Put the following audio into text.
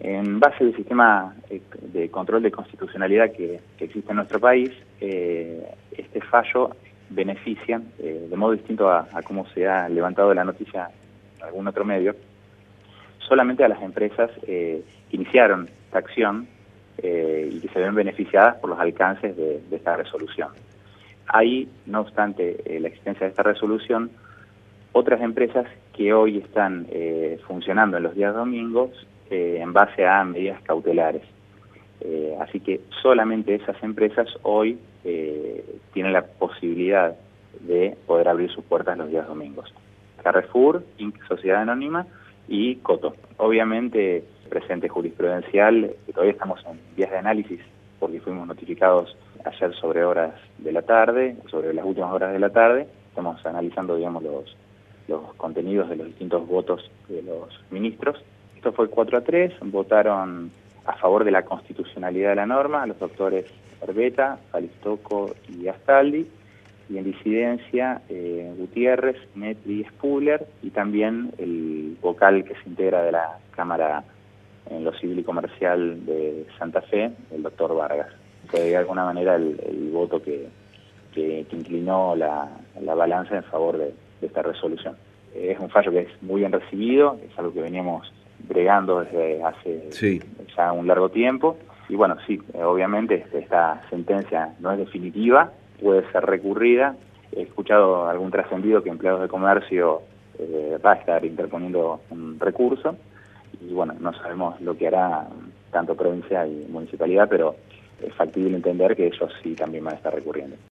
En base al sistema de control de constitucionalidad que existe en nuestro país, este fallo beneficia, de modo distinto a cómo se ha levantado la noticia en algún otro medio, solamente a las empresas que iniciaron esta acción y que se ven beneficiadas por los alcances de esta resolución. Hay, no obstante la existencia de esta resolución, otras empresas que hoy están funcionando en los días domingos en base a medidas cautelares. Así que solamente esas empresas hoy tienen la posibilidad de poder abrir sus puertas los días domingos. Carrefour, Inc. Sociedad Anónima y Coto. Obviamente, presente jurisprudencial, todavía estamos en vías de análisis porque fuimos notificados ayer sobre horas de la tarde, sobre las últimas horas de la tarde. Estamos analizando, digamos, los contenidos de los distintos votos de los ministros. Esto fue 4-3, votaron a favor de la constitucionalidad de la norma los doctores Herbeta, Alistoco y Astaldi, y en disidencia Gutiérrez, Netri y Spuller, y también el vocal que se integra de la Cámara en lo Civil y Comercial de Santa Fe, el doctor Vargas. Fue de alguna manera el voto que inclinó la balanza en favor de esta resolución. Es un fallo que es muy bien recibido, es algo que veníamos bregando desde hace ya un largo tiempo, y bueno, sí, obviamente esta sentencia no es definitiva, puede ser recurrida. He escuchado algún trascendido que empleados de comercio va a estar interponiendo un recurso, y bueno, no sabemos lo que hará tanto provincia y municipalidad, pero es factible entender que ellos sí también van a estar recurriendo.